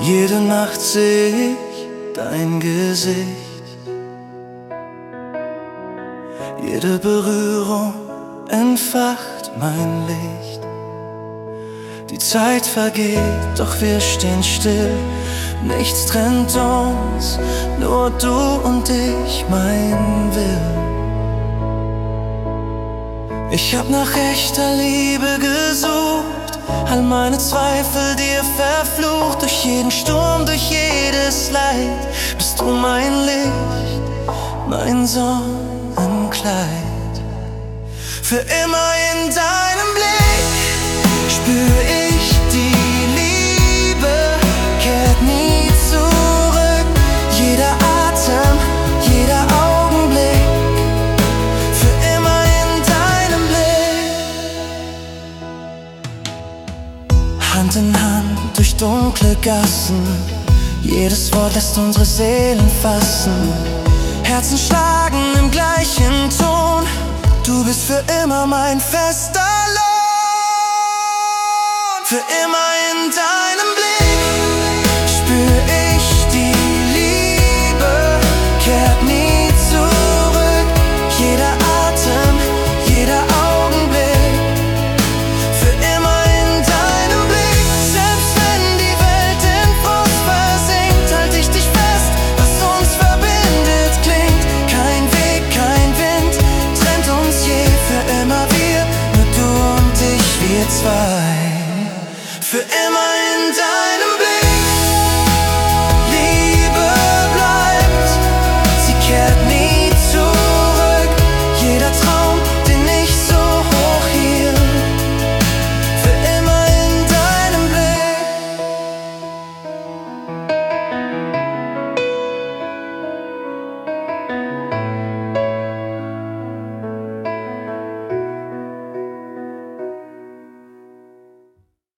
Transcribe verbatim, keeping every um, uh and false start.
Jede Nacht seh ich dein Gesicht, jede Berührung entfacht mein Licht. Die Zeit vergeht, doch wir stehen still. Nichts trennt uns, nur du und ich, mein Will. Ich hab nach echter Liebe gesucht, all meine Zweifel dir verflucht. Durch jeden Sturm, durch jedes Leid bist du mein Licht, mein Sonnenkleid. Für immer in deinem Blick spür ich die Liebe, kehrt nie zurück. Jeder Atem, jeder Augenblick, für immer in deinem Blick. Hand in Hand durch dunkle Gassen, jedes Wort lässt unsere Seelen fassen. Herzen schlagen im gleichen Ton, du bist für immer mein fester Lohn. Für immer in deinem